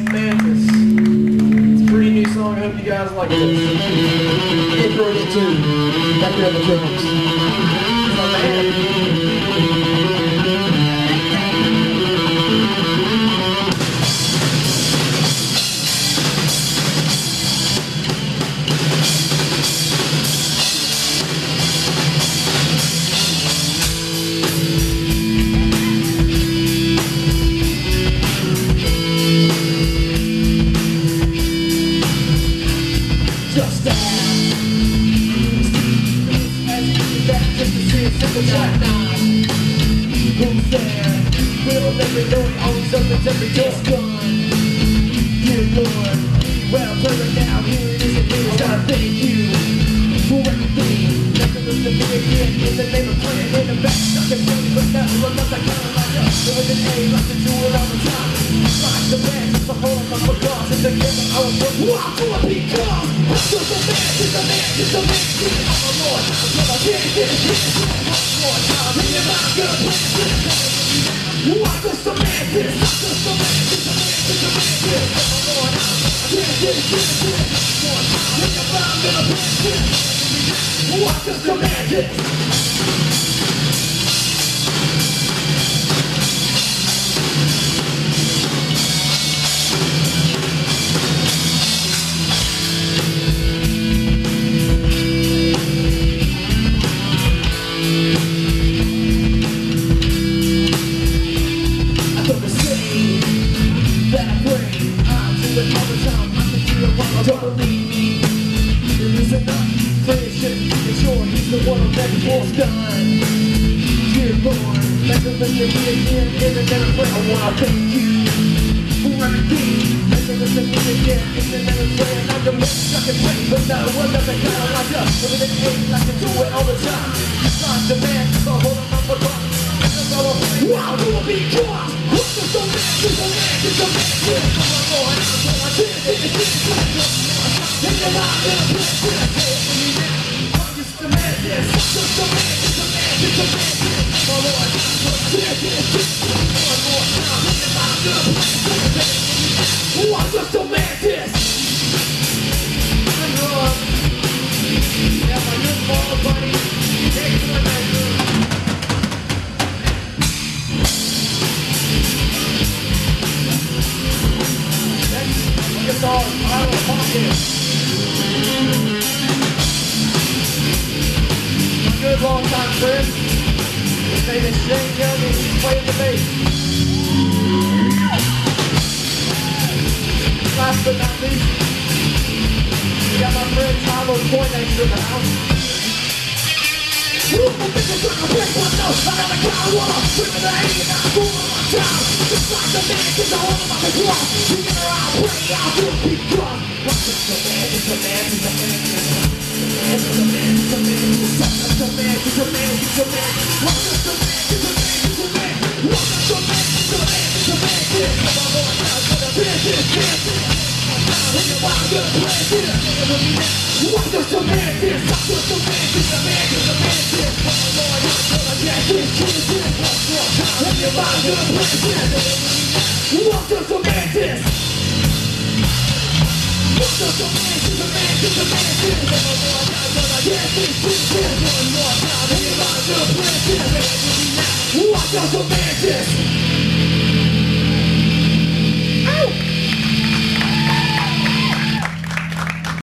Mantis. It's a pretty new song. I hope you guys like this. Get ready too. Back here on the drums. It's a man. Just that. Just to see a simple shot. Who's there? We'll never know it. Always opens every door. It's gone. Dear Lord. Well, further now, here it is again. I gotta thank you for everything. Never lose to me again. In the name of praying in the back. Stuck and waiting, but never unless I count like up. With an A, like to do it all the time. Like the band, just a whole lot of cause. And together I was working. Walk to a beat cause. Just a man, just a man, just a man. I'm a Lord, I'm a king, king, king. One more time, in your mind, good plan. Why just a man, this? Just a man, just a man, just a man, this. I'm a Lord, I'm a king, king, king, king. One time, in your mind, good plan. Why just a man, this? Don't believe me. There is enough friendship. It's sure he's the one that was done. Dear Lord, let the listen me again. In the never pray. I wanna thank you for everything. Let the listen me again. In the never pray. And I'm the most I can pray, but no one doesn't kind of like us. With an aim, I can do it all the time. It's not the man, so hold on for God. Wow, you will be caught. What's the man? It's a man, it's a man. Come on, Lord, I'm going to take it. In your mind, in a place, in a place, I'm just a man, yes. Just a man, just a man, just a man. Come on, Lord, I'm going to take it. One more time, in your mind, in a place, in a place. I'm just a man, yes. I'm wrong. Yeah, my good ball, buddy. Take one, man. Guitar, I will pump it. My good long time friend. His name is Shane Young and he's playing the bass. Last but not least, we got my friend Tyler Poindexter in the house. I got the crowd wall, screaming the hate and I'm going on my town. Just like the man, cause I hold him on the cross. You get around, pray out, you'll be crossed. What's just a man, just a man, just a man, just a man, just a man, just a man, just a man, just a man. What's just a man, just a man, just a man. What's just a man, just a man, just a man. Come on, Lord, now, get a man, just a man. When you're wild, good plan, get a man with me now. What's just a man, this? I'm just a man, just a man, just a man, this. Come on, Lord, I'm gonna get this, this, this. One more time, when you're wild, good plan, get a man with me now. What's just a man, this? What's just a man, just a man, just a man, this. Come on, Lord, I'm gonna get this, this, this. One more time, when you're wild, good plan, get a man with me now. What's just a man, this?